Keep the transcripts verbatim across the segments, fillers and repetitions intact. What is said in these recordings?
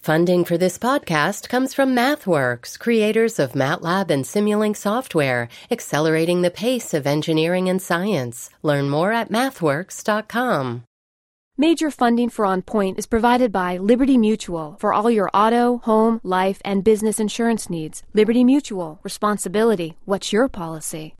Funding for this podcast comes from MathWorks, creators of MATLAB and Simulink software, accelerating the pace of engineering and science. Learn more at mathworks dot com. Major funding for On Point is provided by Liberty Mutual for all your auto, home, life, and business insurance needs. Liberty Mutual. Responsibility. What's your policy?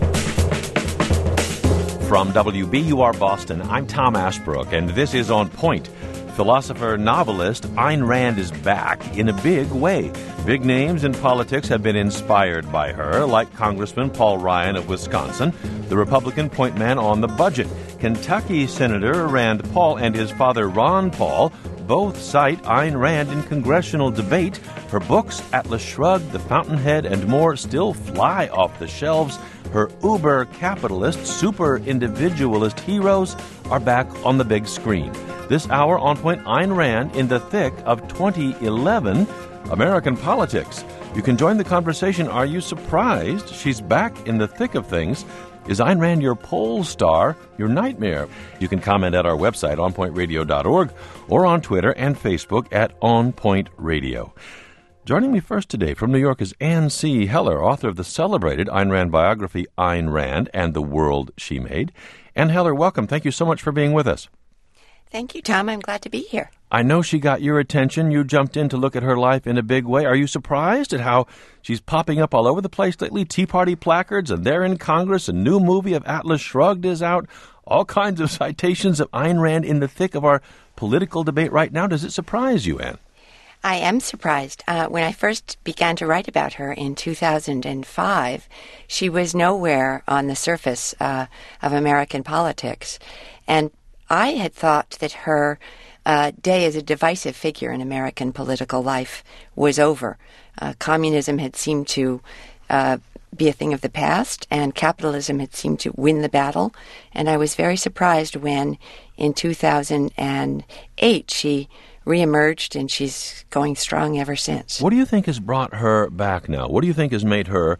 From W B U R Boston, I'm Tom Ashbrook, and this is On Point. Philosopher-novelist Ayn Rand is back in a big way. Big names in politics have been inspired by her, like Congressman Paul Ryan of Wisconsin, the Republican point man on the budget. Kentucky Senator Rand Paul and his father Ron Paul both cite Ayn Rand in congressional debate. Her books, Atlas Shrugged, The Fountainhead, and more still fly off the shelves. Her uber-capitalist, super-individualist heroes are back on the big screen. This hour, On Point, Ayn Rand in the thick of twenty eleven American politics. You can join the conversation. Are you surprised she's back in the thick of things? Is Ayn Rand your pole star, your nightmare? You can comment at our website, on point radio dot org, or on Twitter and Facebook at On Point Radio. Joining me first today from New York is Anne C. Heller, author of the celebrated Ayn Rand biography, Ayn Rand and the World She Made. Anne Heller, welcome. Thank you so much for being with us. Thank you, Tom. I'm glad to be here. I know she got your attention. You jumped in to look at her life in a big way. Are you surprised at how she's popping up all over the place lately? Tea Party placards, and they're in Congress. A new movie of Atlas Shrugged is out. All kinds of citations of Ayn Rand in the thick of our political debate right now. Does it surprise you, Anne? I am surprised. Uh, when I first began to write about her in two thousand five, she was nowhere on the surface uh, of American politics. And I had thought that her uh, day as a divisive figure in American political life was over. Uh, communism had seemed to uh, be a thing of the past, and capitalism had seemed to win the battle. And I was very surprised when, in two thousand eight, she reemerged, and she's going strong ever since. What do you think has brought her back now? What do you think has made her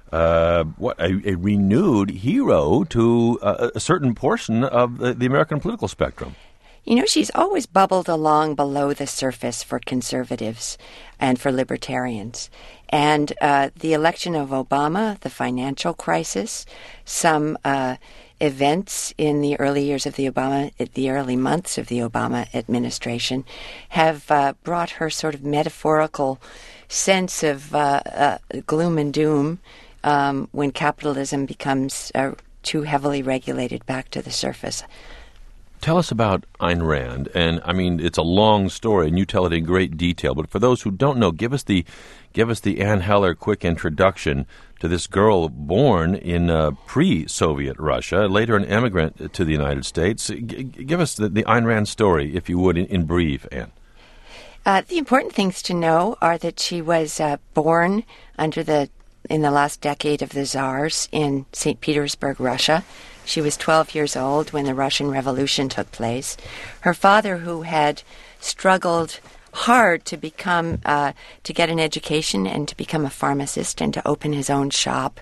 Uh, what a, a renewed hero to uh, a certain portion of the, the American political spectrum? You know, she's always bubbled along below the surface for conservatives and for libertarians. And uh, the election of Obama, the financial crisis, some uh, events in the early years of the Obama, the early months of the Obama administration, have uh, brought her sort of metaphorical sense of uh, uh, gloom and doom Um, when capitalism becomes uh, too heavily regulated back to the surface. Tell us about Ayn Rand. And, I mean, it's a long story, and you tell it in great detail. But for those who don't know, give us the give us the Anne Heller quick introduction to this girl born in uh, pre-Soviet Russia, later an immigrant to the United States. G- give us the, the Ayn Rand story, if you would, in, in brief, Anne. Uh, the important things to know are that she was uh, born under the in the last decade of the Tsars in Saint Petersburg, Russia. She was twelve years old when the Russian Revolution took place. Her father, who had struggled hard to become, uh, to get an education and to become a pharmacist and to open his own shop,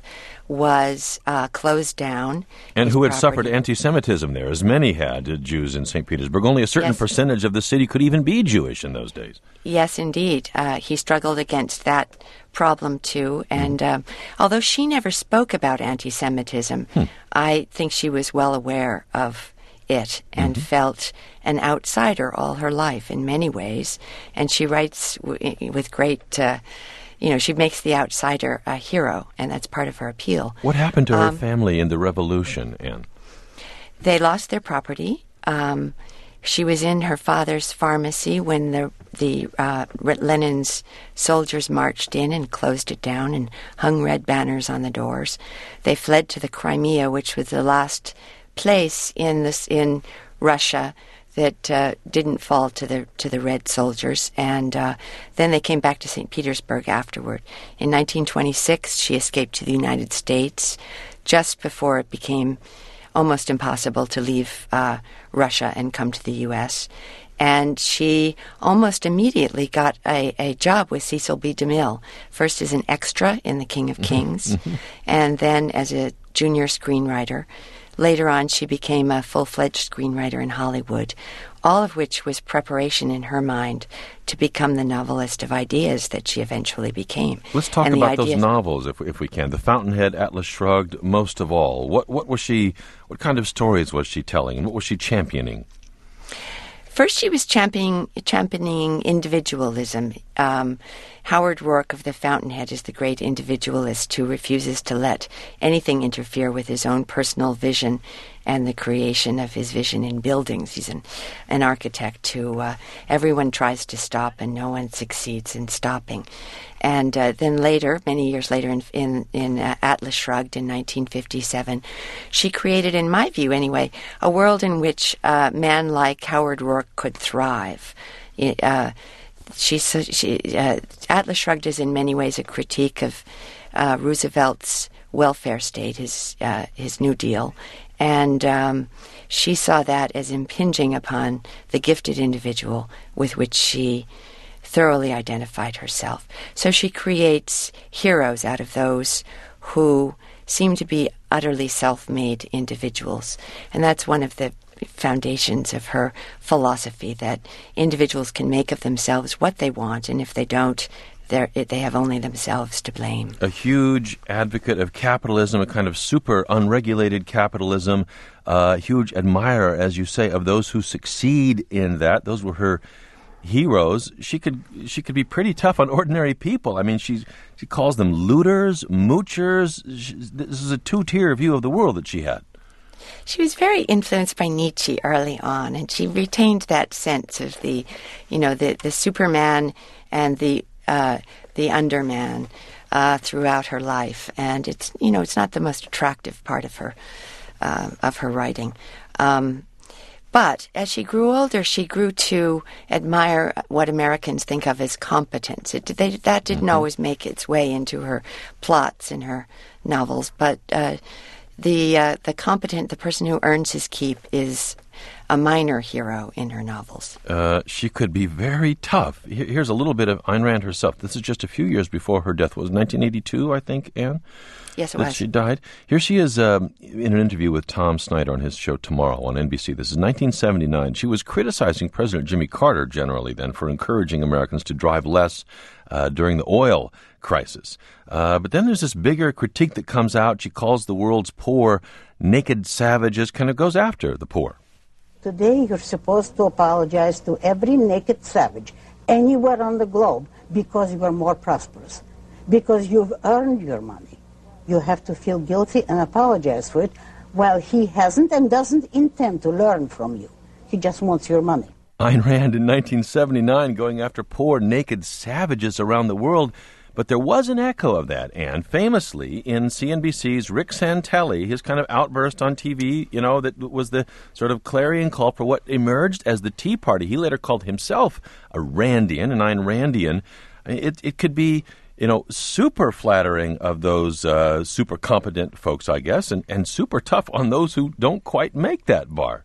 was uh, closed down. And who had property. suffered anti-Semitism there, as many had, uh, Jews in Saint Petersburg. Only a certain Yes. percentage of the city could even be Jewish in those days. Yes, indeed. Uh, he struggled against that problem, too. And um, although she never spoke about anti-Semitism, hmm. I think she was well aware of it and mm-hmm. felt an outsider all her life in many ways. And she writes w- with great... Uh, You know, she makes the outsider a hero, and that's part of her appeal. What happened to her um, family in the revolution, Anne? They lost their property. Um, she was in her father's pharmacy when the the uh, Lenin's soldiers marched in and closed it down and hung red banners on the doors. They fled to the Crimea, which was the last place in this in Russia that uh, didn't fall to the to the Red soldiers, and uh, then they came back to Saint Petersburg afterward. In nineteen twenty-six, she escaped to the United States just before it became almost impossible to leave uh, Russia and come to the U S And she almost immediately got a, a job with Cecil B. DeMille, first as an extra in The King of Kings, and then as a junior screenwriter. Later on, she became a full-fledged screenwriter in Hollywood, all of which was preparation in her mind to become the novelist of ideas that she eventually became. Let's talk and about ideas- those novels, if if we can. The Fountainhead, Atlas Shrugged, most of all. What what was she? What kind of stories was she telling, and what was she championing? First, she was championing, championing individualism. Um, Howard Rourke of The Fountainhead is the great individualist who refuses to let anything interfere with his own personal vision and the creation of his vision in buildings. He's an, an architect who uh, everyone tries to stop and no one succeeds in stopping. And uh, then later, many years later, in in, in uh, Atlas Shrugged in nineteen fifty-seven, she created, in my view anyway, a world in which a uh, man like Howard Rourke could thrive. It, uh, she, she, uh, Atlas Shrugged is in many ways a critique of uh, Roosevelt's welfare state, his uh, his New Deal, and um, she saw that as impinging upon the gifted individual with which she thoroughly identified herself. So she creates heroes out of those who seem to be utterly self-made individuals. And that's one of the foundations of her philosophy, that individuals can make of themselves what they want, and if they don't, they're, they have only themselves to blame. A huge advocate of capitalism, a kind of super unregulated capitalism, a uh, huge admirer, as you say, of those who succeed in that. Those were her heroes. She could she could be pretty tough on ordinary people. I mean, she she calls them looters, moochers. She, this is a two-tier view of the world that she had. She was very influenced by Nietzsche early on, and she retained that sense of the, you know, the, the Superman and the uh, the underman uh, throughout her life. And it's, you know, it's not the most attractive part of her uh, of her writing. Um, But as she grew older, she grew to admire what Americans think of as competence. It, they, that didn't mm-hmm. always make its way into her plots in her novels, but uh, the uh, the competent, the person who earns his keep, is a minor hero in her novels. Uh, she could be very tough. Here's a little bit of Ayn Rand herself. This is just a few years before her death. It was nineteen eighty-two, I think, Anne? Yes, it that was. She died. Here she is um, in an interview with Tom Snyder on his show Tomorrow on N B C. This is nineteen seventy-nine. She was criticizing President Jimmy Carter generally then for encouraging Americans to drive less uh, during the oil crisis. Uh, but then there's this bigger critique that comes out. She calls the world's poor naked savages, kind of goes after the poor. Today you're supposed to apologize to every naked savage anywhere on the globe because you are more prosperous, because you've earned your money. You have to feel guilty and apologize for it, while he hasn't and doesn't intend to learn from you. He just wants your money. Ayn Rand in nineteen seventy-nine going after poor naked savages around the world. But there was an echo of that, Anne, famously in C N B C's Rick Santelli, his kind of outburst on T V, you know, that was the sort of clarion call for what emerged as the Tea Party. He later called himself a Randian, an Ayn Randian. It, it could be, you know, super flattering of those uh, super competent folks, I guess, and, and super tough on those who don't quite make that bar.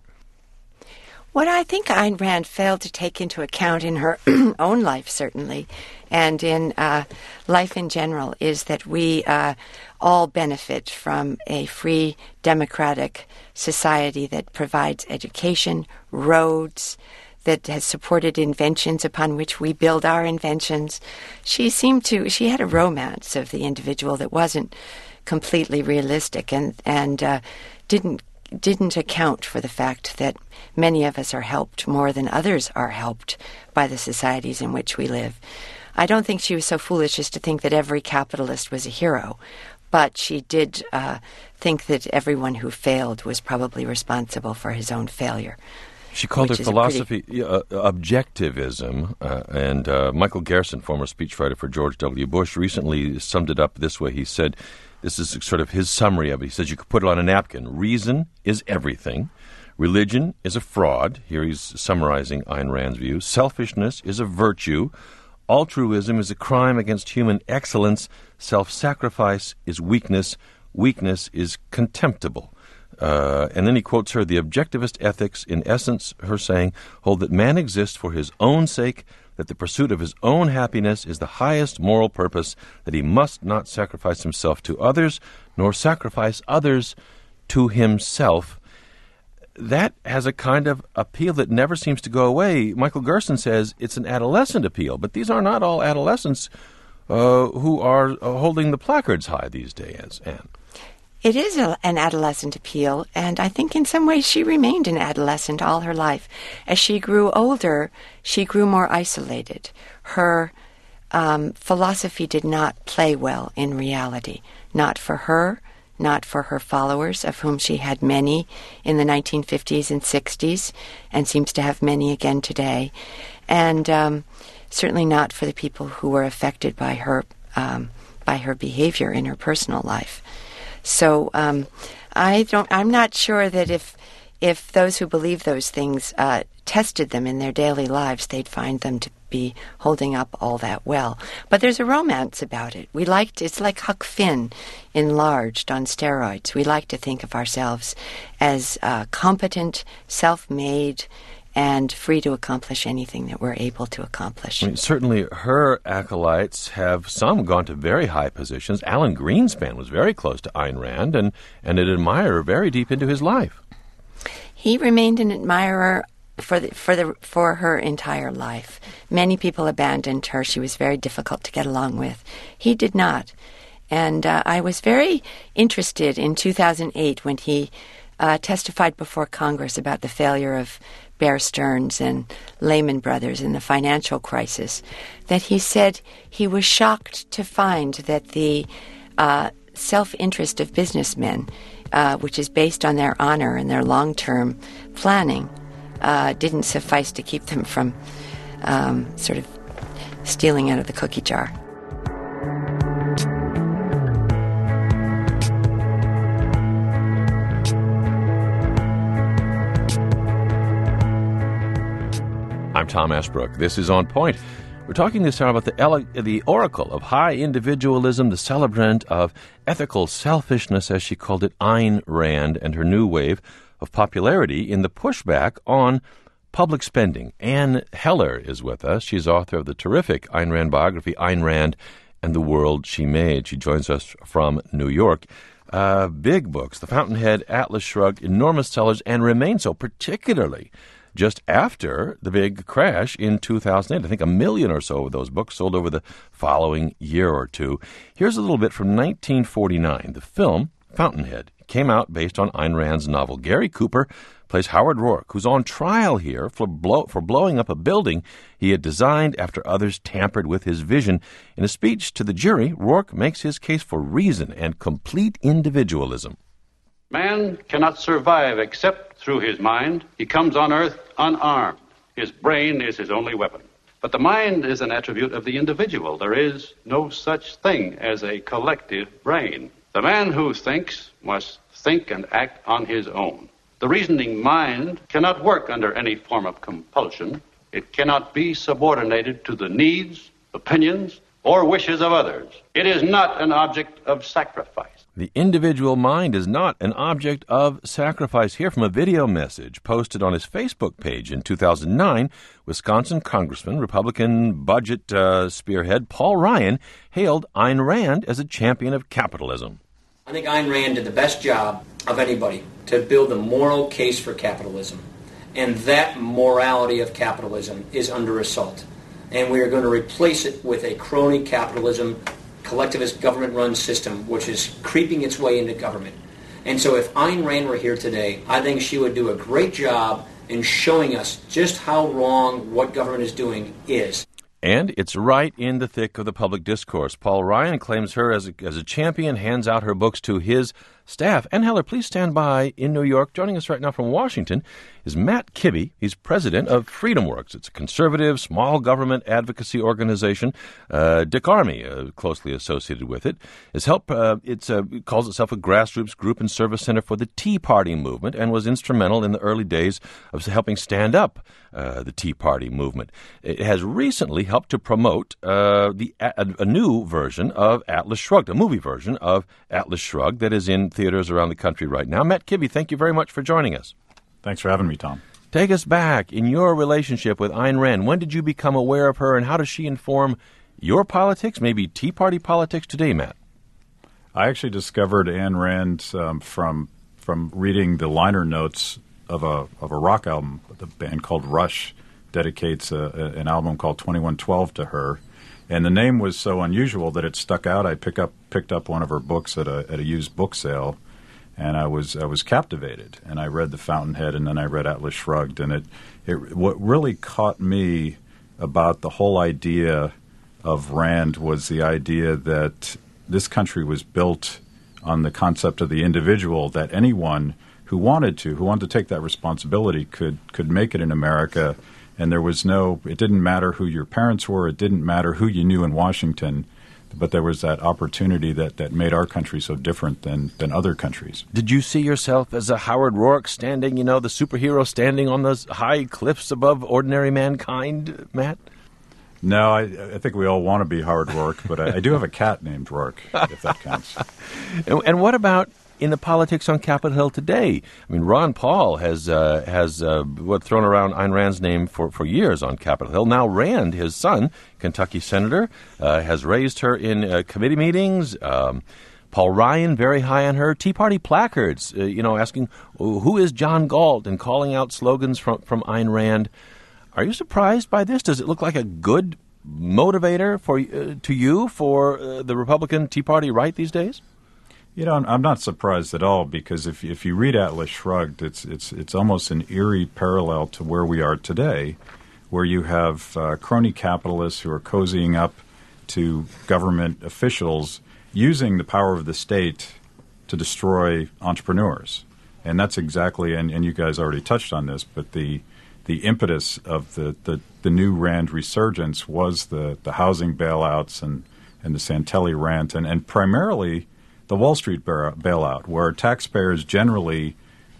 What I think Ayn Rand failed to take into account in her own life, certainly, and in uh, life in general, is that we uh, all benefit from a free, democratic society that provides education, roads, that has supported inventions upon which we build our inventions. She seemed to, she had a romance of the individual that wasn't completely realistic and, and uh, didn't didn't account for the fact that many of us are helped more than others are helped by the societies in which we live. I don't think she was so foolish as to think that every capitalist was a hero, but she did uh, think that everyone who failed was probably responsible for his own failure. She called her philosophy pretty... uh, objectivism, uh, and uh, Michael Gerson, former speechwriter for George W. Bush, recently summed it up this way. He said, this is sort of his summary of it. He says you could put it on a napkin. Reason is everything. Religion is a fraud. Here he's summarizing Ayn Rand's view. Selfishness is a virtue. Altruism is a crime against human excellence. Self-sacrifice is weakness. Weakness is contemptible. Uh, and then he quotes her, the objectivist ethics, in essence, her saying, hold that man exists for his own sake, that the pursuit of his own happiness is the highest moral purpose, that he must not sacrifice himself to others, nor sacrifice others to himself. That has a kind of appeal that never seems to go away. Michael Gerson says it's an adolescent appeal, but these are not all adolescents uh, who are uh, holding the placards high these days, Anne. It is a, an adolescent appeal, and I think in some ways she remained an adolescent all her life. As she grew older, she grew more isolated. Her um, philosophy did not play well in reality, not for her, not for her followers, of whom she had many in the nineteen fifties and sixties, and seems to have many again today, and um, certainly not for the people who were affected by her um, by her behavior in her personal life. So um, I don't. I'm not sure that if if those who believe those things uh, tested them in their daily lives, they'd find them to be holding up all that well. But there's a romance about it. We liked it's like Huck Finn enlarged on steroids. We like to think of ourselves as uh, competent, self-made, and free to accomplish anything that we're able to accomplish. I mean, certainly her acolytes have some gone to very high positions. Alan Greenspan was very close to Ayn Rand and, and an admirer very deep into his life. He remained an admirer for the, for the for her entire life. Many people abandoned her. She was very difficult to get along with. He did not. And uh, I was very interested in two thousand eight when he uh, testified before Congress about the failure of Bear Stearns and Lehman Brothers in the financial crisis, that he said he was shocked to find that the uh, self-interest of businessmen, uh, which is based on their honor and their long-term planning, uh, didn't suffice to keep them from um, sort of stealing out of the cookie jar. I'm Tom Ashbrook. This is On Point. We're talking this hour about the, ele- the oracle of high individualism, the celebrant of ethical selfishness, as she called it, Ayn Rand, and her new wave of popularity in the pushback on public spending. Anne Heller is with us. She's author of the terrific Ayn Rand biography, Ayn Rand and the World She Made. She joins us from New York. Uh, big books, The Fountainhead, Atlas Shrugged, enormous sellers, and remain so, particularly just after the big crash in two thousand eight. I think a million or so of those books sold over the following year or two. Here's a little bit from nineteen forty-nine. The film, Fountainhead, came out based on Ayn Rand's novel. Gary Cooper plays Howard Rourke, who's on trial here for, blow, for blowing up a building he had designed after others tampered with his vision. In a speech to the jury, Rourke makes his case for reason and complete individualism. Man cannot survive except through his mind. He comes on earth unarmed. His brain is his only weapon. But the mind is an attribute of the individual. There is no such thing as a collective brain. The man who thinks must think and act on his own. The reasoning mind cannot work under any form of compulsion. It cannot be subordinated to the needs, opinions, or wishes of others. It is not an object of sacrifice. The individual mind is not an object of sacrifice. Here from a video message posted on his Facebook page in two thousand nine, Wisconsin Congressman, Republican budget uh, spearhead Paul Ryan hailed Ayn Rand as a champion of capitalism. I think Ayn Rand did the best job of anybody to build the moral case for capitalism. And that morality of capitalism is under assault. And we are going to replace it with a crony capitalism, collectivist government-run system, which is creeping its way into government. And so if Ayn Rand were here today, I think she would do a great job in showing us just how wrong what government is doing is. And it's right in the thick of the public discourse. Paul Ryan claims her as a, as a champion, hands out her books to his staff. Anne Heller, please stand by in New York. Joining us right now from Washington is Matt Kibbe. He's president of FreedomWorks. It's a conservative, small government advocacy organization. Uh, Dick Armey, uh, closely associated with it, has helped. Uh, it's, uh, it calls itself a grassroots group and service center for the Tea Party movement and was instrumental in the early days of helping stand up uh, the Tea Party movement. It has recently helped to promote uh, the a, a new version of Atlas Shrugged, a movie version of Atlas Shrugged that is in theaters around the country right now. Matt Kibbe, thank you very much for joining us. Thanks for having me, Tom. Take us back in your relationship with Ayn Rand. When did you become aware of her, and how does she inform your politics, maybe Tea Party politics today, Matt? I actually discovered Ayn Rand um, from from reading the liner notes of a of a rock album. The band called Rush dedicates a, a, an album called twenty-one twelve to her, and the name was so unusual that it stuck out. I pick up picked up one of her books at a at a used book sale, and I was I was captivated. And I read The Fountainhead, and then I read Atlas Shrugged, and it it what really caught me about the whole idea of Rand was the idea that this country was built on the concept of the individual, that anyone who wanted to, who wanted to take that responsibility could could make it in America. And there was no, it didn't matter who your parents were, it didn't matter who you knew in Washington, but there was that opportunity that, that made our country so different than, than other countries. Did you see yourself as a Howard Rourke standing, you know, the superhero standing on those high cliffs above ordinary mankind, Matt? No, I, I think we all want to be Howard Rourke, but I, I do have a cat named Rourke, if that counts. and, and what about in the politics on Capitol Hill today? I mean, Ron Paul has uh, has uh, what thrown around Ayn Rand's name for, for years on Capitol Hill. Now Rand, his son, Kentucky senator, uh, has raised her in uh, committee meetings. Um, Paul Ryan, very high on her. Tea Party placards, uh, you know, asking, who is John Galt, and calling out slogans from, from Ayn Rand. Are you surprised by this? Does it look like a good motivator for uh, to you for uh, the Republican Tea Party right these days? You know, I'm not surprised at all, because if if you read Atlas Shrugged, it's it's it's almost an eerie parallel to where we are today, where you have uh, crony capitalists who are cozying up to government officials using the power of the state to destroy entrepreneurs. And that's exactly, and, and you guys already touched on this, but the the impetus of the, the, the new Rand resurgence was the, the housing bailouts and, and the Santelli rant, and, and primarily the Wall Street bailout, where taxpayers generally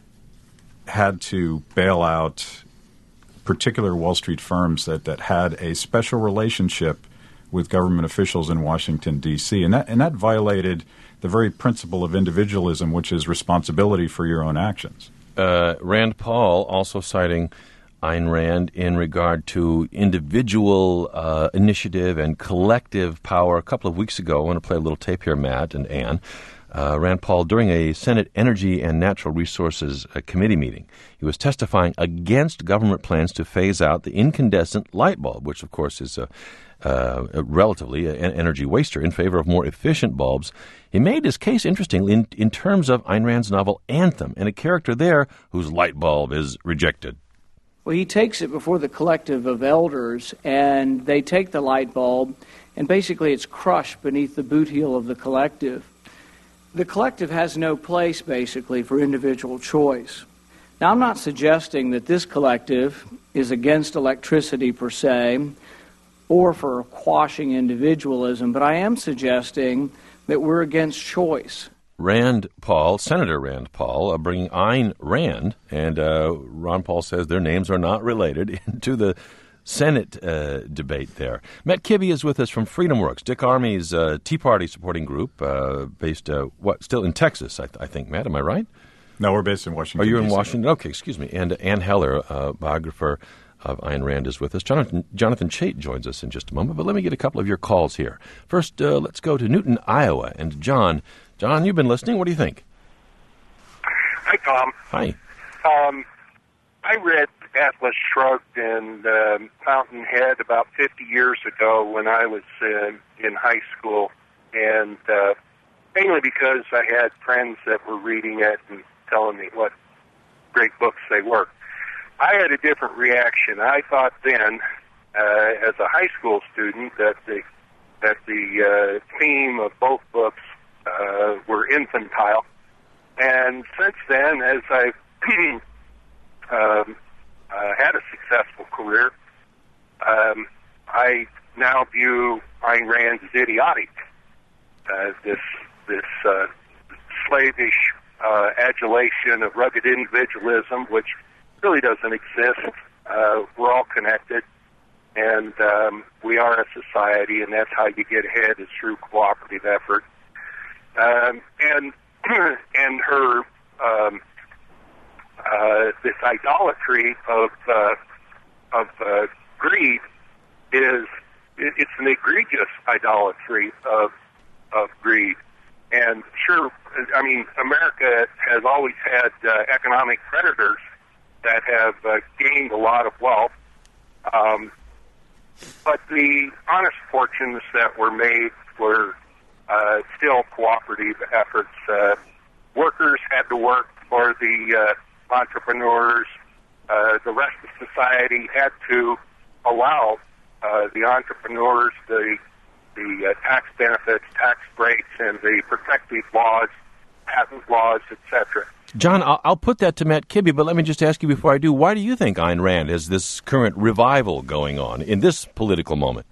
had to bail out particular Wall Street firms that, that had a special relationship with government officials in Washington, D C, and that and that violated the very principle of individualism, which is responsibility for your own actions. Uh, Rand Paul also citing Ayn Rand in regard to individual uh, initiative and collective power. A couple of weeks ago, I want to play a little tape here, Matt and Ann. Uh, Rand Paul, during a Senate Energy and Natural Resources uh, Committee meeting, he was testifying against government plans to phase out the incandescent light bulb, which, of course, is a, uh, a relatively an energy waster, in favor of more efficient bulbs. He made his case, interestingly, in, in terms of Ayn Rand's novel Anthem, and a character there whose light bulb is rejected. Well, he takes it before the collective of elders, and they take the light bulb, and basically it's crushed beneath the boot heel of the collective. The collective has no place, basically, for individual choice. Now, I'm not suggesting that this collective is against electricity per se, or for quashing individualism, but I am suggesting that we're against choice. Rand Paul, Senator Rand Paul, uh, bringing Ayn Rand, and uh, Ron Paul says their names are not related, into the Senate uh, debate there. Matt Kibbe is with us from FreedomWorks, Dick Armey's uh, Tea Party supporting group, uh, based, uh, what, still in Texas, I, th- I think, Matt, am I right? No, we're based in Washington. Are you in D C? Washington? Okay, excuse me. And Ann Heller, uh, biographer of Ayn Rand, is with us. Jonathan, Jonathan Chait joins us in just a moment, but let me get a couple of your calls here. First, uh, let's go to Newton, Iowa, and John. John, you've been listening. What do you think? Hi, Tom. Hi. Um, I read Atlas Shrugged and um, Fountainhead about fifty years ago when I was uh, in high school, and uh, mainly because I had friends that were reading it and telling me what great books they were. I had a different reaction. I thought then, uh, as a high school student, that the that the uh, theme of both books uh, were infantile. And since then, as I've um, uh, had a successful career, um, I now view Ayn Rand as idiotic. Uh, this this uh, slavish uh, adulation of rugged individualism, which really doesn't exist. Uh, we're all connected, and um, we are a society, and that's how you get ahead, is through cooperative effort. Um, and and her um, uh, this idolatry of uh, of uh, greed is it, it's an egregious idolatry of of greed, And sure, I mean, America has always had uh, economic predators that have uh, gained a lot of wealth. Um, but the honest fortunes that were made were uh, still cooperative efforts. Uh, workers had to work for the uh, entrepreneurs. Uh, the rest of society had to allow uh, the entrepreneurs the the uh, tax benefits, tax breaks, and the protective laws, patent laws, et cetera. John, I'll, I'll put that to Matt Kibbe, but let me just ask you before I do, why do you think Ayn Rand has this current revival going on in this political moment?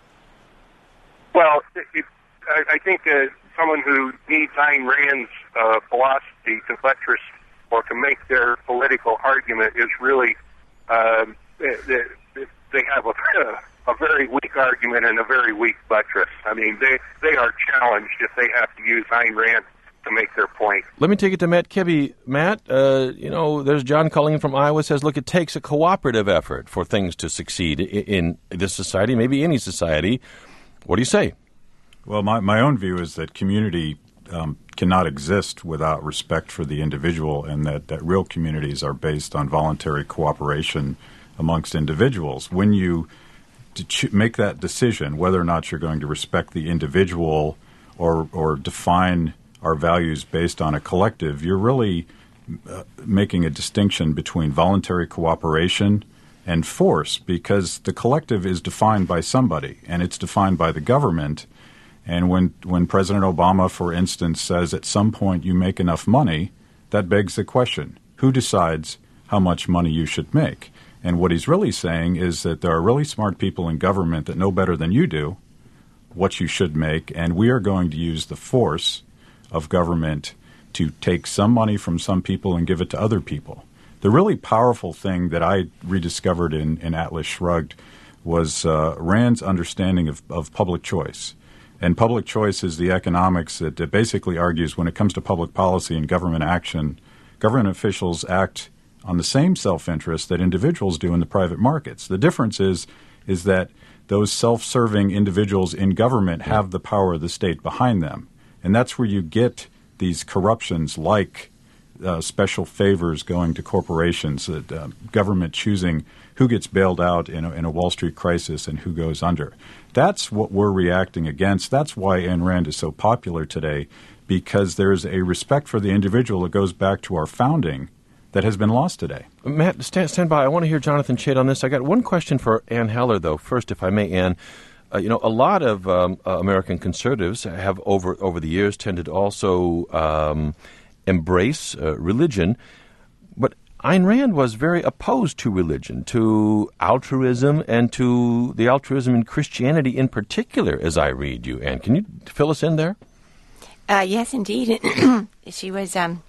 Well, it, it, I, I think uh, someone who needs Ayn Rand's uh, philosophy to buttress or to make their political argument is really, um, they, they, they have a, a very weak argument and a very weak buttress. I mean, they, they are challenged if they have to use Ayn Rand to make their point. Let me take it to Matt Kibbe. Matt, uh, you know, there's John Cullingham from Iowa says, look, it takes a cooperative effort for things to succeed in, in this society, maybe any society. What do you say? Well, my, my own view is that community um, cannot exist without respect for the individual, and that, that real communities are based on voluntary cooperation amongst individuals. When you to ch- make that decision, whether or not you're going to respect the individual or or define our values based on a collective, you're really uh, making a distinction between voluntary cooperation and force, because the collective is defined by somebody, and it's defined by the government. And when, when President Obama, for instance, says at some point you make enough money, that begs the question, who decides how much money you should make? And what he's really saying is that there are really smart people in government that know better than you do what you should make, and we are going to use the force of government to take some money from some people and give it to other people. The really powerful thing that I rediscovered in, in Atlas Shrugged was uh, Rand's understanding of, of public choice. And public choice is the economics that, that basically argues when it comes to public policy and government action, government officials act on the same self-interest that individuals do in the private markets. The difference is, is that those self-serving individuals in government have the power of the state behind them. And that's where you get these corruptions like uh, special favors going to corporations, uh, uh, government choosing who gets bailed out in a, in a Wall Street crisis and who goes under. That's what we're reacting against. That's why Ayn Rand is so popular today, because there's a respect for the individual that goes back to our founding that has been lost today. Matt, stand, stand by. I want to hear Jonathan Chait on this. I got one question for Ann Heller, though. First, if I may, Ann. Uh, you know, a lot of um, uh, American conservatives have over over the years tended to also um, embrace uh, religion, but Ayn Rand was very opposed to religion, to altruism, and to the altruism in Christianity in particular, as I read you. Ann, can you fill us in there? Uh, yes, indeed. she was um,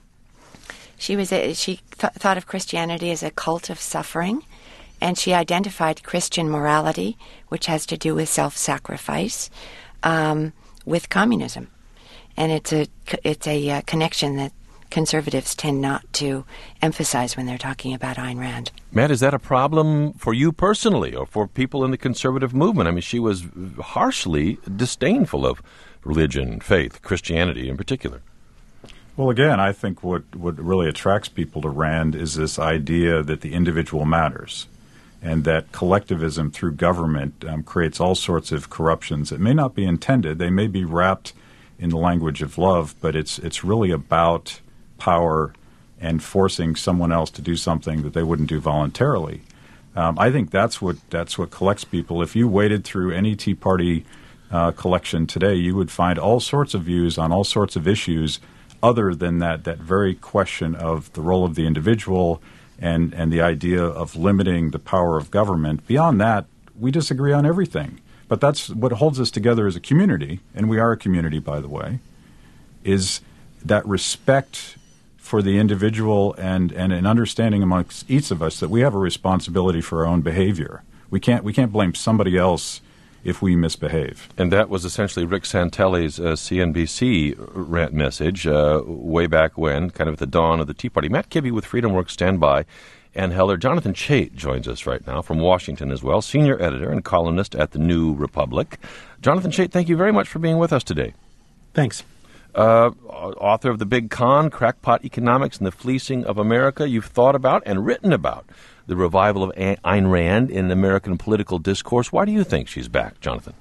she was a, she th- thought of Christianity as a cult of suffering. And she identified Christian morality, which has to do with self-sacrifice, um, with communism. And it's a, it's a uh, connection that conservatives tend not to emphasize when they're talking about Ayn Rand. Matt, is that a problem for you personally or for people in the conservative movement? I mean, she was harshly disdainful of religion, faith, Christianity in particular. Well, again, I think what, what really attracts people to Rand is this idea that the individual matters, and that collectivism through government um, creates all sorts of corruptions that may not be intended. They may be wrapped in the language of love, but it's it's really about power and forcing someone else to do something that they wouldn't do voluntarily. Um, I think that's what that's what collects people. If you waded through any Tea Party uh, collection today, you would find all sorts of views on all sorts of issues other than that that very question of the role of the individual and, and the idea of limiting the power of government. Beyond that, we disagree on everything. But that's what holds us together as a community, and we are a community, by the way, is that respect for the individual and, and an understanding amongst each of us that we have a responsibility for our own behavior. We can't we can't blame somebody else if we misbehave. And that was essentially Rick Santelli's uh, C N B C rant message uh, way back when, kind of at the dawn of the Tea Party. Matt Kibbe with Freedom Works, stand by. Ann Heller. Jonathan Chait joins us right now from Washington as well, senior editor and columnist at the New Republic. Jonathan Chait, thank you very much for being with us today. Thanks. uh, author of The Big Con, Crackpot Economics and the Fleecing of America. You've thought about and written about the revival of Ayn Rand in American political discourse. Why do you think she's back, Jonathan?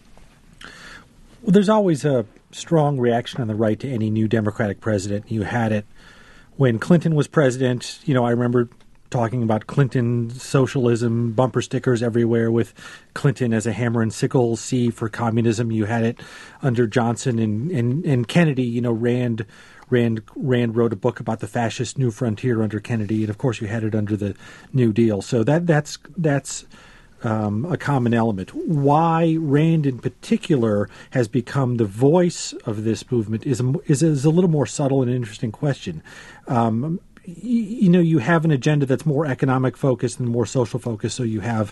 Well, there's always a strong reaction on the right to any new Democratic president. You had it when Clinton was president. You know, I remember talking about Clinton socialism, bumper stickers everywhere with Clinton as a hammer and sickle, C for communism. You had it under Johnson and, and, and Kennedy. You know, Rand, Rand, Rand wrote a book about the fascist New Frontier under Kennedy, and of course you had it under the New Deal. So that that's that's um, a common element. Why Rand in particular has become the voice of this movement is a, is, a, is a little more subtle and interesting question. Um, you know, you have an agenda that's more economic focused and more social focused. So you have,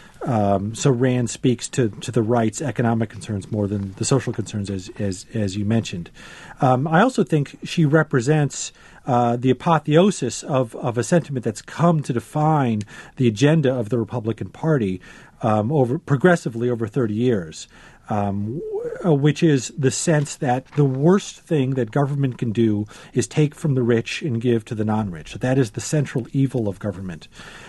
um, so Rand speaks to, to the right's economic concerns more than the social concerns, as as as you mentioned. Um, I also think she represents uh, the apotheosis of of a sentiment that's come to define the agenda of the Republican Party um, over progressively over thirty years. Um, which is the sense that the worst thing that government can do is take from the rich and give to the non-rich. That is the central evil of government.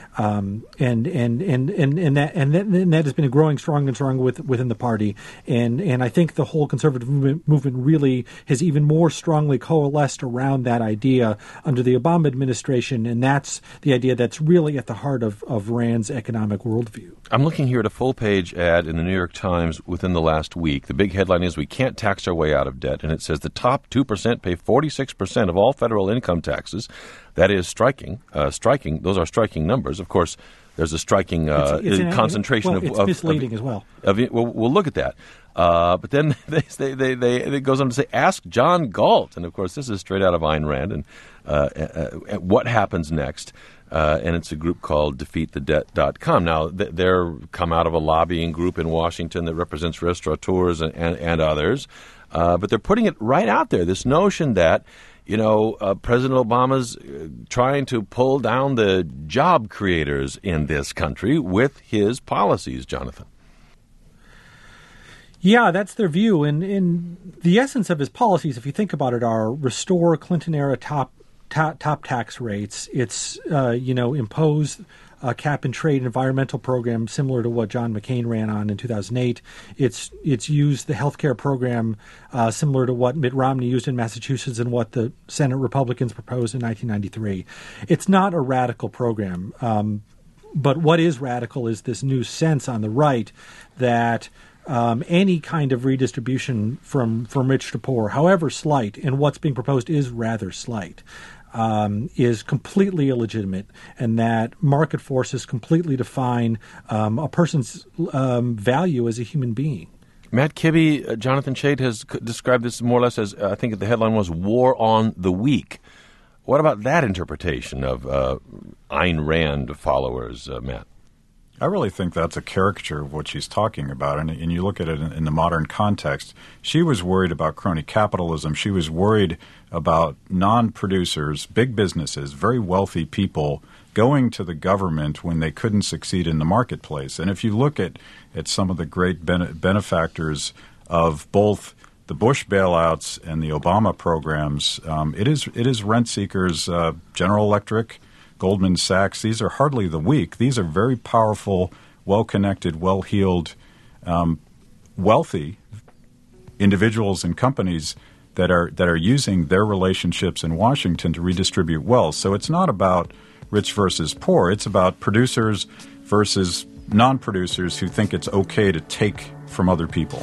Um, and, and, and, and, and, that, and, that, and that has been growing stronger and stronger with, within the party. And, and I think the whole conservative movement, movement really has even more strongly coalesced around that idea under the Obama administration. And that's the idea that's really at the heart of, of Rand's economic worldview. I'm looking here at a full-page ad in the New York Times within the last week. The big headline is, "We can't tax our way out of debt." And it says the top two percent pay forty-six percent of all federal income taxes. That is striking. Uh, striking. Those are striking numbers. Of course, there's a striking uh, it's, it's an, concentration well, of, it's of misleading of, as well. Of, we'll, we'll look at that. Uh, but then they, they, they, they, it goes on to say, "Ask John Galt." And, of course, this is straight out of Ayn Rand. And uh, uh, what happens next? Uh, and it's a group called defeat the debt dot com. Now, th- they're come out of a lobbying group in Washington that represents restaurateurs and, and, and others. Uh, but they're putting it right out there, this notion that, you know, uh, President Obama's uh, trying to pull down the job creators in this country with his policies, Jonathan. Yeah, that's their view. And, and the essence of his policies, if you think about it, are restore Clinton-era top top, top tax rates. It's, uh, you know, impose a cap-and-trade environmental program similar to what John McCain ran on in two thousand eight. It's it's used the health care program uh, similar to what Mitt Romney used in Massachusetts and what the Senate Republicans proposed in nineteen ninety-three. It's not a radical program. Um, but what is radical is this new sense on the right that Um, any kind of redistribution from, from rich to poor, however slight, and what's being proposed is rather slight, um, is completely illegitimate, and that market forces completely define um, a person's um, value as a human being. Matt Kibbe, uh, Jonathan Chait has c- described this more or less as, uh, I think the headline was, war on the weak. What about that interpretation of uh, Ayn Rand followers, uh, Matt? I really think that's a caricature of what she's talking about. And, and you look at it in, in the modern context, she was worried about crony capitalism. She was worried about non-producers, big businesses, very wealthy people going to the government when they couldn't succeed in the marketplace. And if you look at, at some of the great bene- benefactors of both the Bush bailouts and the Obama programs, um, it is it is rent seekers, uh, General Electric, Goldman Sachs. These are hardly the weak. These are very powerful, well-connected, well-heeled, um, wealthy individuals and companies that are that are using their relationships in Washington to redistribute wealth. So it's not about rich versus poor. It's about producers versus non-producers who think it's okay to take from other people.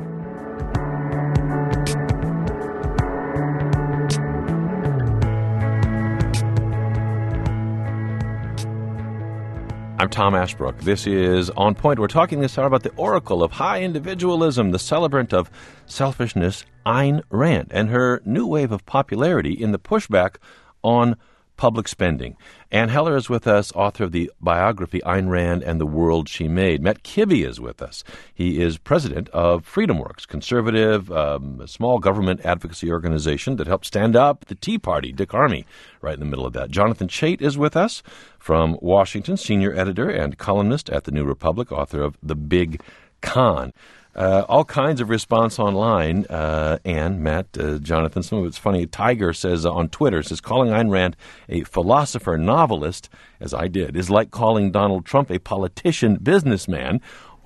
I'm Tom Ashbrook. This is On Point. We're talking this hour about the oracle of high individualism, the celebrant of selfishness, Ayn Rand, and her new wave of popularity in the pushback on public spending. Ann Heller is with us, author of the biography Ayn Rand and the World She Made. Matt Kibbe is with us. He is president of FreedomWorks, conservative, um, small government advocacy organization that helped stand up the Tea Party, Dick Armey, right in the middle of that. Jonathan Chait is with us from Washington, senior editor and columnist at The New Republic, author of The Big Con. Uh, all kinds of response online. Uh, Anne, Matt, uh, Jonathan, some of it's funny. Tiger says on Twitter, says, calling Ayn Rand a philosopher novelist, as I did, is like calling Donald Trump a politician businessman.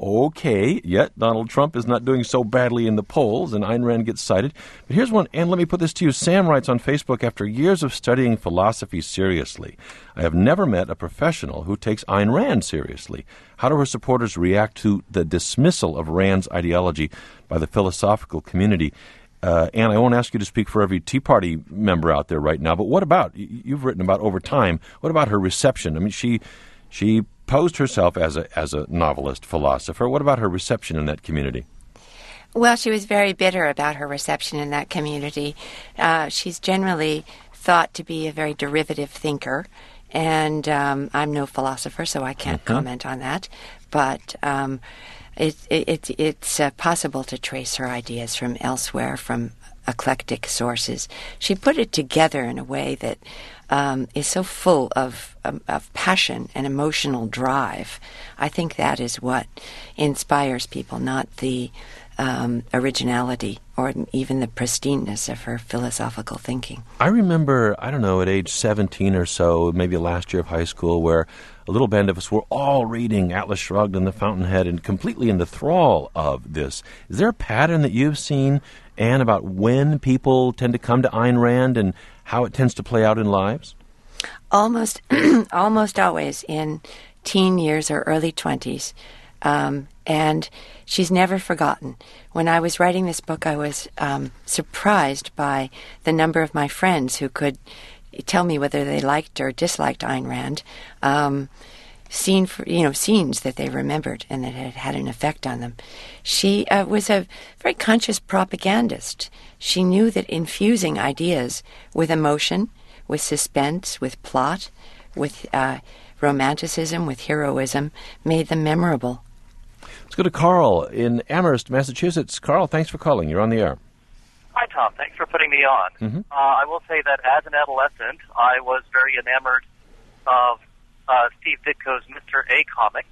Okay, yet Donald Trump is not doing so badly in the polls, and Ayn Rand gets cited. But here's one, and let me put this to you. Sam writes on Facebook, after years of studying philosophy seriously, I have never met a professional who takes Ayn Rand seriously. How do her supporters react to the dismissal of Rand's ideology by the philosophical community? Uh, and I won't ask you to speak for every Tea Party member out there right now, but what about, you've written about over time, what about her reception? I mean, she she posed herself as a as a novelist philosopher. What about her reception in that community? Well, she was very bitter about her reception in that community. Uh, she's generally thought to be a very derivative thinker, and um, I'm no philosopher, so I can't mm-hmm. comment on that. But um, it, it, it, it's uh, possible to trace her ideas from elsewhere, from eclectic sources. She put it together in a way that um, is so full of, um, of passion and emotional drive. I think that is what inspires people, not the um, originality or even the pristineness of her philosophical thinking. I remember, I don't know, at age seventeen or so, maybe last year of high school, where a little band of us were all reading Atlas Shrugged and The Fountainhead and completely in the thrall of this. Is there a pattern that you've seen, Anne, about when people tend to come to Ayn Rand and how it tends to play out in lives? Almost, almost always in teen years or early twenties. Um, and she's never forgotten. When I was writing this book, I was um, surprised by the number of my friends who could tell me whether they liked or disliked Ayn Rand. Um, scene for, you know, scenes that they remembered and that had had an effect on them. She uh, was a very conscious propagandist. She knew that infusing ideas with emotion, with suspense, with plot, with uh, romanticism, with heroism, made them memorable. Let's go to Carl in Amherst, Massachusetts. Carl, thanks for calling. You're on the air. Hi, Tom. Thanks for putting me on. Mm-hmm. Uh, I will say that as an adolescent, I was very enamored of uh, Steve Ditko's Mister A comic.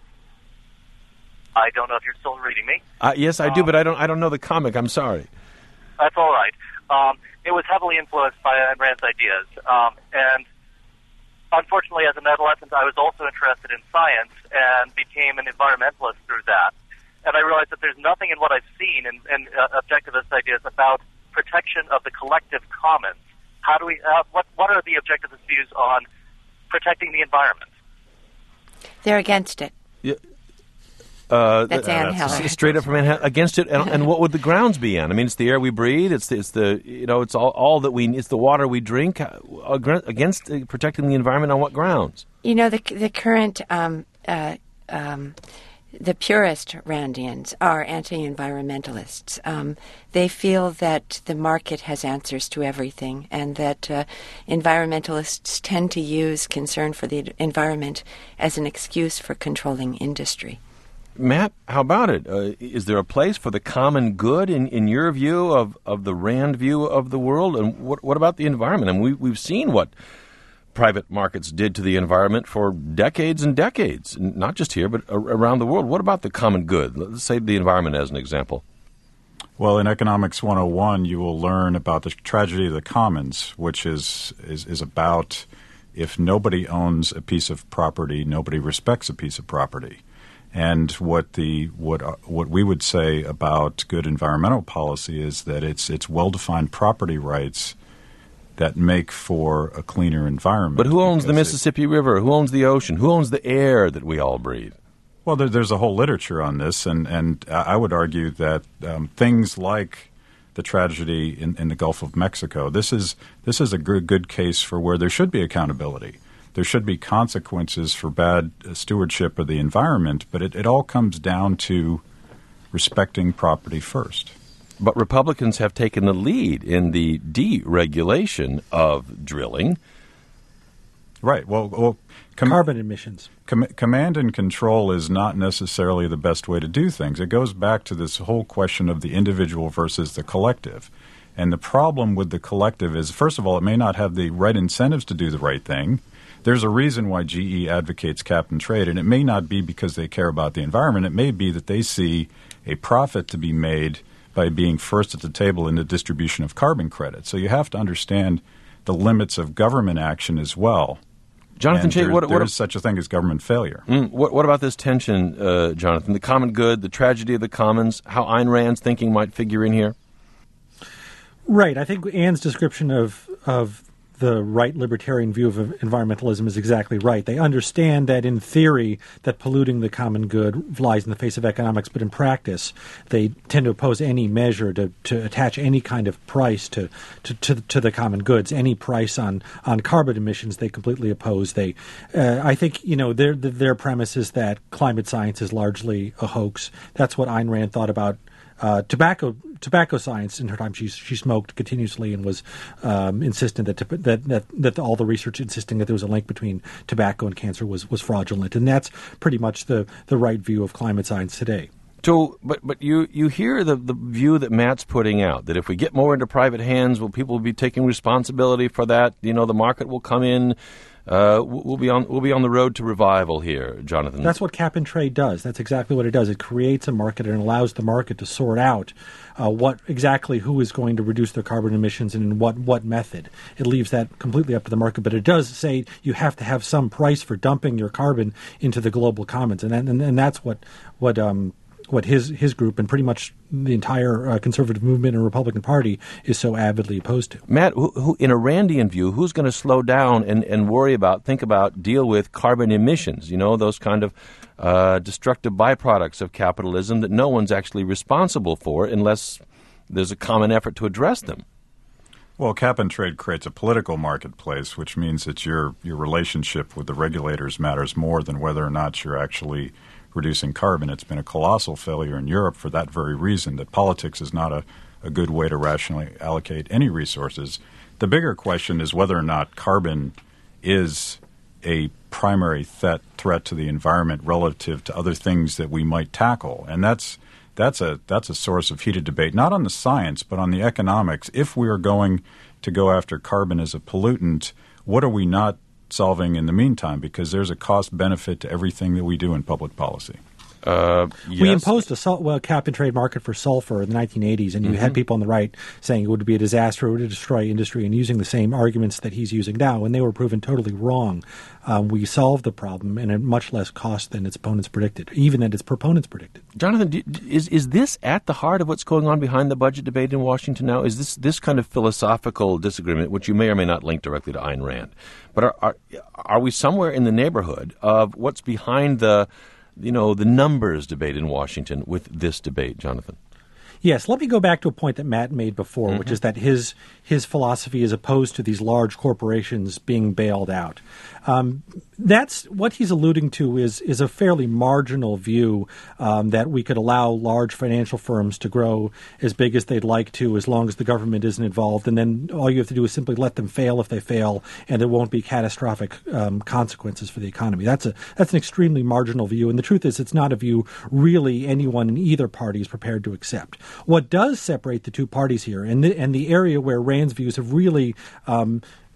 I don't know if you're still reading me. Uh, yes, I um, do, but I don't. I don't know the comic. I'm sorry. That's all right. Um, it was heavily influenced by Ayn Rand's ideas, um, and unfortunately, as an adolescent, I was also interested in science and became an environmentalist through that. And I realized that there's nothing in what I've seen in, in uh, objectivist ideas about protection of the collective commons. How do we? Uh, what What are the objectivist views on protecting the environment? They're against it. Yeah. Uh, that's uh, Anne that's Heller. Straight up from Anne Heller. Against it, and, and what would the grounds be, Anne? I mean, it's the air we breathe. It's the, it's the you know, it's all, all that we. It's the water we drink. Against uh, protecting the environment on what grounds? You know, the the current. Um, uh, um, The purist Randians are anti-environmentalists. Um, they feel that the market has answers to everything, and that uh, environmentalists tend to use concern for the environment as an excuse for controlling industry. Matt, how about it? Uh, is there a place for the common good in, in your view of, of the Rand view of the world? And what, what about the environment? I mean, we, we've seen what private markets did to the environment for decades and decades, not just here, but around the world. What about the common good? Let's say the environment as an example. Well, in Economics one oh one, you will learn about the tragedy of the commons, which is, is, is about if nobody owns a piece of property, nobody respects a piece of property. And what the what uh, what we would say about good environmental policy is that it's it's well-defined property rights that make for a cleaner environment. But who owns the Mississippi it, River? Who owns the ocean? Who owns the air that we all breathe? Well, there, there's a whole literature on this, and, and I would argue that um, things like the tragedy in, in the Gulf of Mexico, this is this is a good, good case for where there should be accountability. There should be consequences for bad stewardship of the environment, but it, it all comes down to respecting property first. But Republicans have taken the lead in the deregulation of drilling. Right. Well, well com- carbon emissions. Com- command and control is not necessarily the best way to do things. It goes back to this whole question of the individual versus the collective. And the problem with the collective is, first of all, it may not have the right incentives to do the right thing. there's a reason why G E advocates cap and trade, and it may not be because they care about the environment. It may be that they see a profit to be made by being first at the table in the distribution of carbon credits. So you have to understand the limits of government action as well. Jonathan and Chait, there, what, what there is such a thing as government failure. Mm, what, what about this tension, uh, Jonathan? The common good, the tragedy of the commons, how Ayn Rand's thinking might figure in here? Right. I think Ann's description of of the right libertarian view of environmentalism is exactly right. They understand that in theory that polluting the common good lies in the face of economics, but in practice they tend to oppose any measure to, to attach any kind of price to, to, to, to the common goods. Any price on, on carbon emissions they completely oppose. They, uh, I think, you know, their their premise is that climate science is largely a hoax. That's what Ayn Rand thought about Uh, tobacco tobacco science. In her time, she she smoked continuously and was um, insistent that, that that that all the research insisting that there was a link between tobacco and cancer was, was fraudulent, and that's pretty much the, the right view of climate science today. So, but but you, you hear the, the view that Matt's putting out, that if we get more into private hands, will people be taking responsibility for that? You know, the market will come in. Uh, we'll be on we'll be on the road to revival here, Jonathan. That's what cap and trade does. That's exactly what it does. It creates a market and allows the market to sort out uh, what exactly who is going to reduce their carbon emissions and in what, what method. It leaves that completely up to the market, but it does say you have to have some price for dumping your carbon into the global commons, and that, and, and that's what what um, what his his group and pretty much the entire uh, conservative movement and Republican Party is so avidly opposed to. Matt, who, who, in a Randian view, who's going to slow down and, and worry about, think about, deal with carbon emissions, you know, those kind of uh, destructive byproducts of capitalism that no one's actually responsible for unless there's a common effort to address them? Well, cap and trade creates a political marketplace, which means that your your relationship with the regulators matters more than whether or not you're actually reducing carbon. It's been a colossal failure in Europe for that very reason, that politics is not a, a good way to rationally allocate any resources. The bigger question is whether or not carbon is a primary threat threat to the environment relative to other things that we might tackle. And that's that's a that's a source of heated debate, not on the science, but on the economics. If we are going to go after carbon as a pollutant, what are we not solving in the meantime? Because there's a cost benefit to everything that we do in public policy. Uh, yes. We imposed a sul- well, cap and trade market for sulfur in the nineteen eighties, and you mm-hmm. had people on the right saying it would be a disaster, it would destroy industry, and using the same arguments that he's using now, and they were proven totally wrong. Um, we solved the problem and at much less cost than its opponents predicted, even than its proponents predicted. Jonathan, do, is is this at the heart of what's going on behind the budget debate in Washington now? Is this this kind of philosophical disagreement, which you may or may not link directly to Ayn Rand, but are are, are we somewhere in the neighborhood of what's behind the you know, the numbers debate in Washington with this debate, Jonathan? Yes, let me go back to a point that Matt made before, mm-hmm. which is that his his philosophy is opposed to these large corporations being bailed out. Um, that's what he's alluding to is is a fairly marginal view um, that we could allow large financial firms to grow as big as they'd like to, as long as the government isn't involved, and then all you have to do is simply let them fail if they fail, and there won't be catastrophic um, consequences for the economy. That's a that's an extremely marginal view, and the truth is, it's not a view really anyone in either party is prepared to accept. What does separate the two parties here, and the, and the area where Rand's views have really um,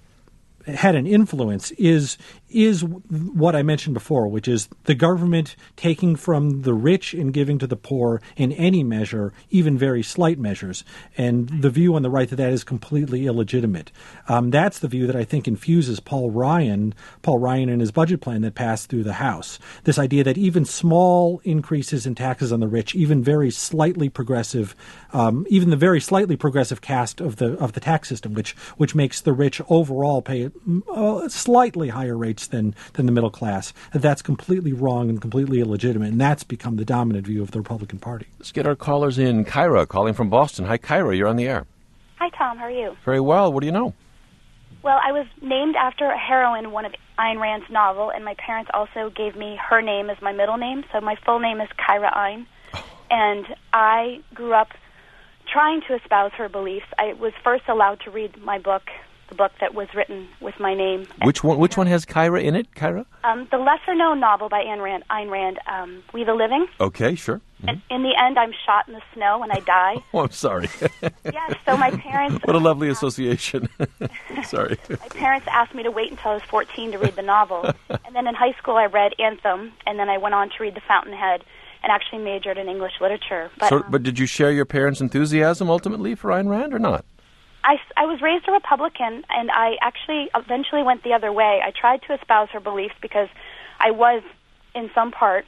had an influence, is is what I mentioned before, which is the government taking from the rich and giving to the poor in any measure, even very slight measures. And the view on the right that that is completely illegitimate. Um, that's the view that I think infuses Paul Ryan, Paul Ryan in his budget plan that passed through the House. This idea that even small increases in taxes on the rich, even very slightly progressive, um, even the very slightly progressive cast of the of the tax system, which which makes the rich overall pay uh, slightly higher rates than than the middle class, that that's completely wrong and completely illegitimate, and that's become the dominant view of the Republican Party. Let's get our callers in. Kyra, calling from Boston. Hi, Kyra, you're on the air. Hi, Tom. How are you? Very well. What do you know? Well, I was named after a heroine in one of Ayn Rand's novel, and my parents also gave me her name as my middle name, so my full name is Kyra Ayn, and I grew up trying to espouse her beliefs. I was first allowed to read my book the book that was written with my name. Which one? Which one has Kyra in it? Kyra? Um, the lesser-known novel by Ayn Rand, Ayn Rand um, We the Living. Okay, sure. Mm-hmm. And in the end, I'm shot in the snow and I die. Oh, I'm sorry. Yes, so my parents... What a lovely association. Sorry. My parents asked me to wait until I was fourteen to read the novel. And then in high school, I read Anthem, and then I went on to read The Fountainhead and actually majored in English literature. But, so, um, but did you share your parents' enthusiasm ultimately for Ayn Rand or not? I, I was raised a Republican, and I actually eventually went the other way. I tried to espouse her beliefs because I was, in some part,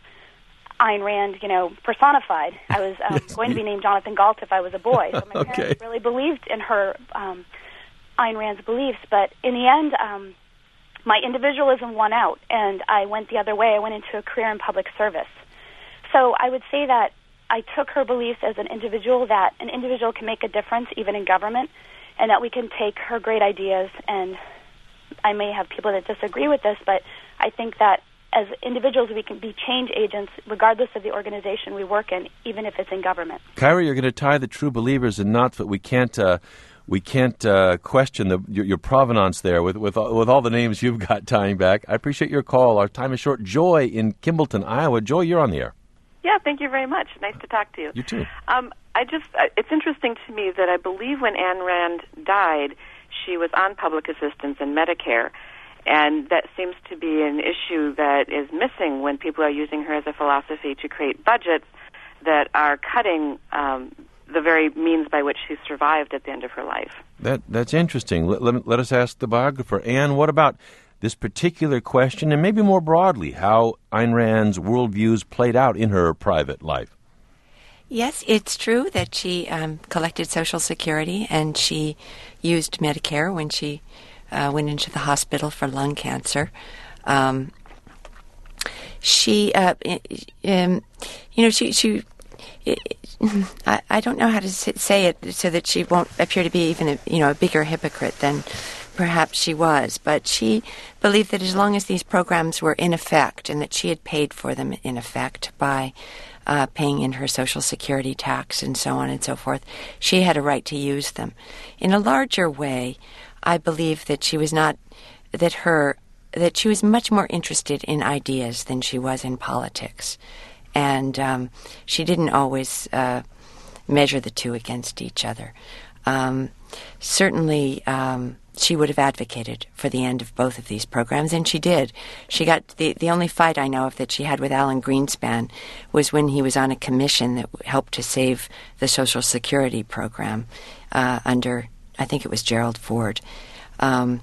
Ayn Rand, you know, personified. I was um, yes, going to be named Jonathan Galt if I was a boy. So my okay. parents really believed in her, um, Ayn Rand's beliefs. But in the end, um, my individualism won out, and I went the other way. I went into a career in public service. So I would say that I took her beliefs as an individual, that an individual can make a difference even in government, and that we can take her great ideas, and I may have people that disagree with this, but I think that as individuals we can be change agents regardless of the organization we work in, even if it's in government. Kyra, you're going to tie the true believers in knots, but we can't uh, we can't uh, question the, your, your provenance there with, with, with all the names you've got tying back. I appreciate your call. Our time is short. Joy in Kimballton, Iowa. Joy, you're on the air. Yeah, thank you very much. Nice to talk to you. You too. Um, I just, uh, it's interesting to me that I believe when Ayn Rand died, she was on public assistance and Medicare, and that seems to be an issue that is missing when people are using her as a philosophy to create budgets that are cutting um, the very means by which she survived at the end of her life. That That's interesting. Let, let, let us ask the biographer. Anne, what about this particular question, and maybe more broadly, how Ayn Rand's worldviews played out in her private life? Yes, it's true that she um, collected Social Security and she used Medicare when she uh, went into the hospital for lung cancer. Um, she, uh, um, you know, she, she I, I don't know how to say it so that she won't appear to be even a, you know, a bigger hypocrite than perhaps she was, but she believed that as long as these programs were in effect and that she had paid for them in effect by uh, paying in her Social Security tax and so on and so forth, she had a right to use them. In a larger way, I believe that she was not, that her, that she was much more interested in ideas than she was in politics. And um, she didn't always uh, measure the two against each other. Um, certainly, um, she would have advocated for the end of both of these programs, and she did. She got the the only fight I know of that she had with Alan Greenspan was when he was on a commission that helped to save the Social Security program uh, under, I think it was Gerald Ford. Um,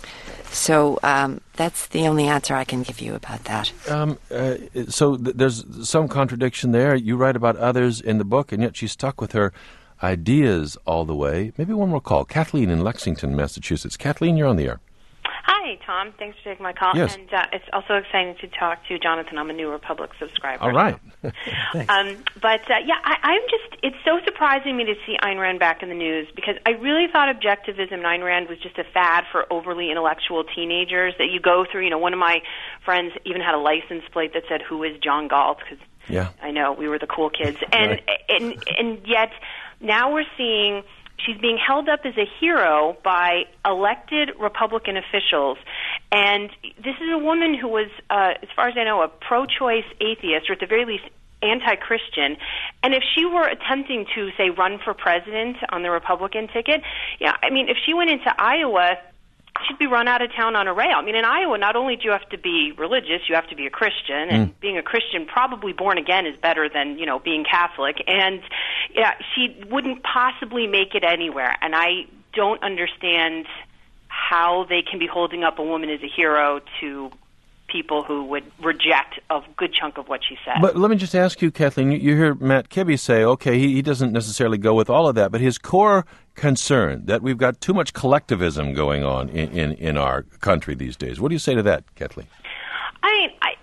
so um, that's the only answer I can give you about that. Um, uh, so th- there's some contradiction there. You write about others in the book, and yet she's stuck with her ideas all the way. Maybe one more call. Kathleen in Lexington, Massachusetts. Kathleen, you're on the air. Hi, Tom. Thanks for taking my call. Yes. And uh, it's also exciting to talk to Jonathan. I'm a new Republic subscriber. All right. um, but, uh, yeah, I, I'm just, it's so surprising me to see Ayn Rand back in the news because I really thought objectivism and Ayn Rand was just a fad for overly intellectual teenagers that you go through. You know, one of my friends even had a license plate that said, "Who is John Galt?" Because yeah. I know we were the cool kids. And, right. and, and yet now we're seeing she's being held up as a hero by elected Republican officials. And this is a woman who was, uh, as far as I know, a pro-choice atheist, or at the very least anti-Christian. And if she were attempting to, say, run for president on the Republican ticket, yeah, I mean, if she went into Iowa, she'd be run out of town on a rail. I mean, in Iowa, not only do you have to be religious, you have to be a Christian, and mm. being a Christian, probably born again, is better than, you know, being Catholic. And yeah, she wouldn't possibly make it anywhere. And I don't understand how they can be holding up a woman as a hero to people who would reject a good chunk of what she said. But let me just ask you, Kathleen, you, you hear Matt Kibbe say, okay, he, he doesn't necessarily go with all of that, but his core concern that we've got too much collectivism going on in, in, in our country these days. What do you say to that, Kathleen? I mean, I,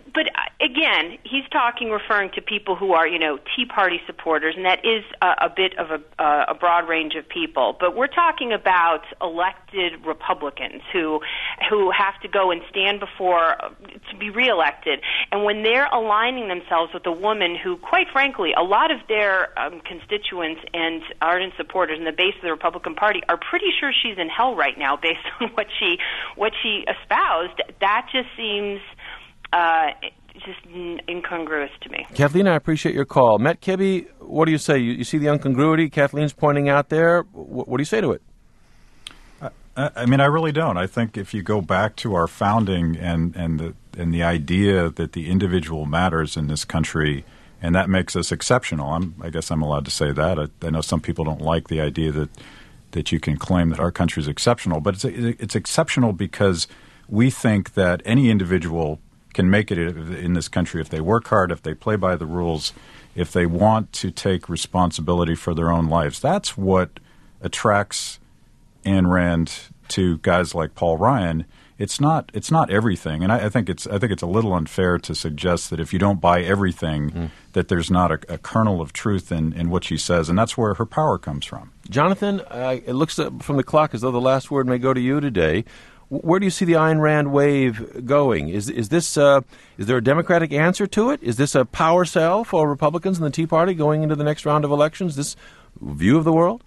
but again, he's talking, referring to people who are, you know, Tea Party supporters, and that is a, a bit of a, uh, a broad range of people. But we're talking about elected Republicans who who have to go and stand before to be reelected, and when they're aligning themselves with a woman who, quite frankly, a lot of their um, constituents and ardent supporters in the base of the Republican Party are pretty sure she's in hell right now, based on what she what she espoused. That just seems uh, just incongruous to me. Kathleen, I appreciate your call. Matt Kibbe, what do you say? You, you see the incongruity Kathleen's pointing out there. What, what do you say to it? I, I mean, I really don't. I think if you go back to our founding and, and the and the idea that the individual matters in this country, and that makes us exceptional. I'm, I guess I'm allowed to say that. I, I know some people don't like the idea that that you can claim that our country is exceptional, but it's it's exceptional because we think that any individual can make it in this country if they work hard, if they play by the rules, if they want to take responsibility for their own lives. That's what attracts Ayn Rand to guys like Paul Ryan. It's not it's not everything, and I, I think it's I think it's a little unfair to suggest that if you don't buy everything, mm. that there's not a, a kernel of truth in, in what she says, and that's where her power comes from. Jonathan, uh, it looks from the clock as though the last word may go to you today. Where do you see the Ayn Rand wave going? Is is this uh, is there a Democratic answer to it? Is this a power sell for Republicans in the Tea Party going into the next round of elections? This view of the world?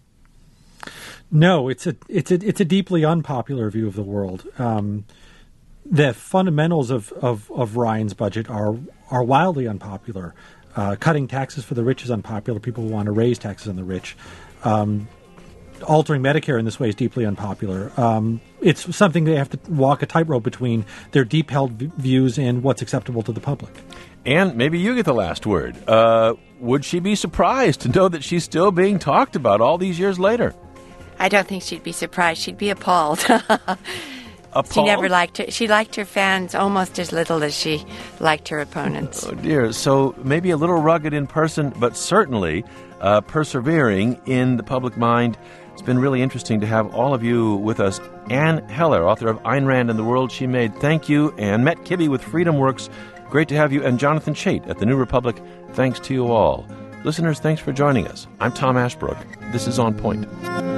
No, it's a it's a it's a deeply unpopular view of the world. Um, the fundamentals of, of, of Ryan's budget are are wildly unpopular. Uh, cutting taxes for the rich is unpopular. People want to raise taxes on the rich. Um, altering Medicare in this way is deeply unpopular. Um, it's something they have to walk a tightrope between their deep-held v- views and what's acceptable to the public. And maybe you get the last word. Uh, would she be surprised to know that she's still being talked about all these years later? I don't think she'd be surprised. She'd be appalled. Appalled? She never liked her. She liked her fans almost as little as she liked her opponents. Oh, dear. So maybe a little rugged in person, but certainly uh, persevering in the public mind. It's been really interesting to have all of you with us. Ann Heller, author of Ayn Rand and the World She Made. Thank you. And Matt Kibbe with Freedom Works. Great to have you. And Jonathan Chait at the New Republic. Thanks to you all. Listeners, thanks for joining us. I'm Tom Ashbrook. This is On Point.